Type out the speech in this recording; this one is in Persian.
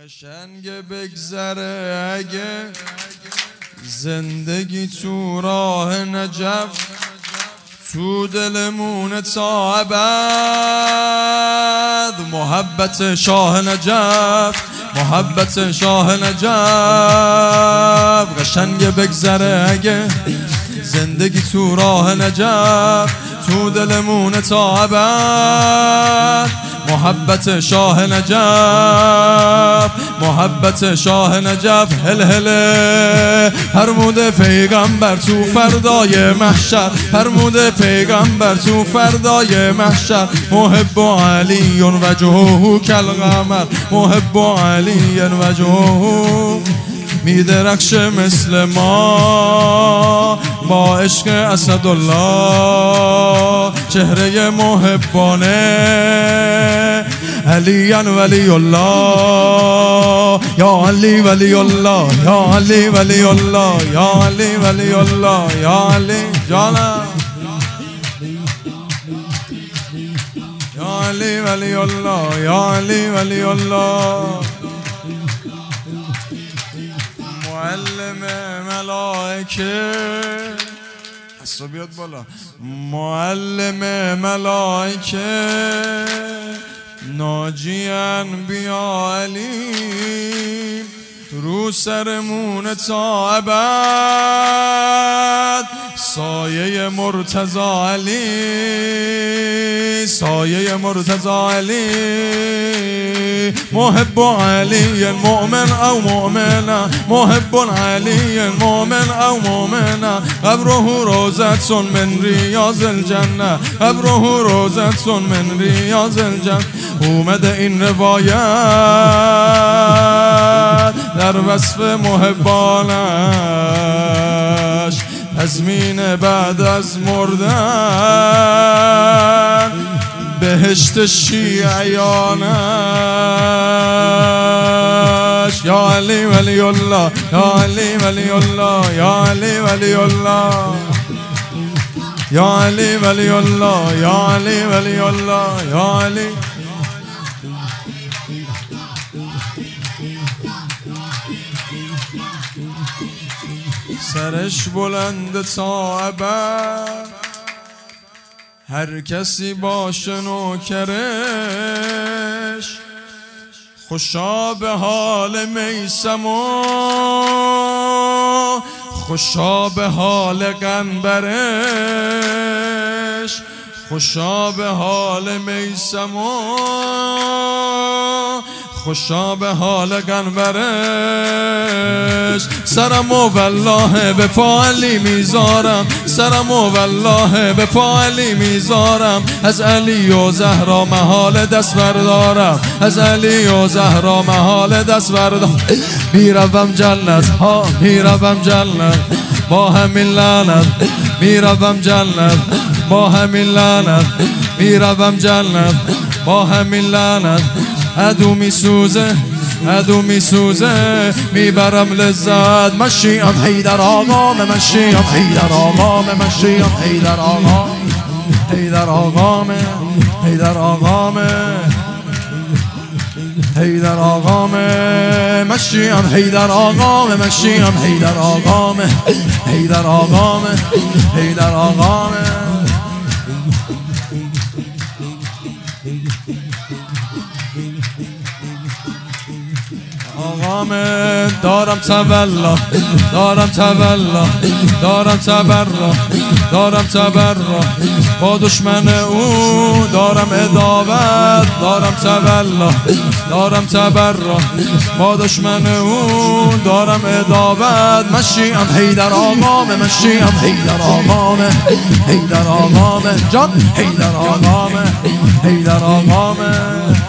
قشنگ بگذره اگه زندگی تو راه نجف، تو دلمونه تا ابد. محبت شاه نجف، محبت شاه نجف. قشنگ بگذره اگه زندگی تو راه نجف، تو دلمونه تا ابد. محبت شاه نجف، محبت شاه نجف. هل هله فرموده پیغمبر تو فردای محشر، فرموده پیغمبر تو فردای محشر. محب علی وجهه کالقمر، محب علی وجهه میدرخشه مثل ما با عشق اسدالله. چهره محبانه علی ولی الله، یا علی ولی الله، یا علی ولی الله، یا علی ولی الله، یا علی جانم، یا علی ولی الله، یا علی ولی الله. معلم ملائکه اصلا بیاد بالا. معلم ملائکه ناجی انبیا علی، رو سرمون تا ابد. سایه مرتضی علی، سایه مرتضی علی. محب علی مؤمن او مؤمنه، محب علی مؤمن او مؤمنه. قبره روضة من ریاض الجنه، قبره روضة من ریاض الجنه. اومده این روایت در وصف محبانش، تضمین بعد از مردن بهشت شیعیانش. یا علی ولی الله، یا علی ولی الله، یا علی ولی الله، یا علی ولی الله، یا علی ولی الله، یا علی. سرش بلند تا ابد، هر کسی باشه نوکرش. خوشا به حال میثم و خوشا به حال قنبرش. خوشا به حال میثم و خوشا به حال قنبرش. سرم و والله به پا علی میذارم، سرم و والله به پا علی میذارم. از علی و زهرا محال دست بردارم، از علی و زهرا محال دست بردارم. میروم جنت ها، میروم جنت با همین لعنت، میروم جنت با همین لعنت، میروم جنت با همین لعنت. عدو میسوزه، عدو میسوزه، میبرم لذت. مشیم حیدر آقام، مشیم حیدر آقام، مشیم حیدر آقام، حیدر آقام، حیدر آقام، حیدر آقام. مشیم حیدر آقام، مشیم حیدر آقام، حیدر آقام، حیدر آقام. آقام دارم تولا، دارم تولا، دارم تبرا، دارم تبرا با دشمن او. دارم عداوت، دارم تولا، دارم تبرا با دشمن او. دارم عداوت. مشیم حیدر آقام، مشیم حیدر آقام، حیدر آقام جان، حیدر آقام، حیدر آقام.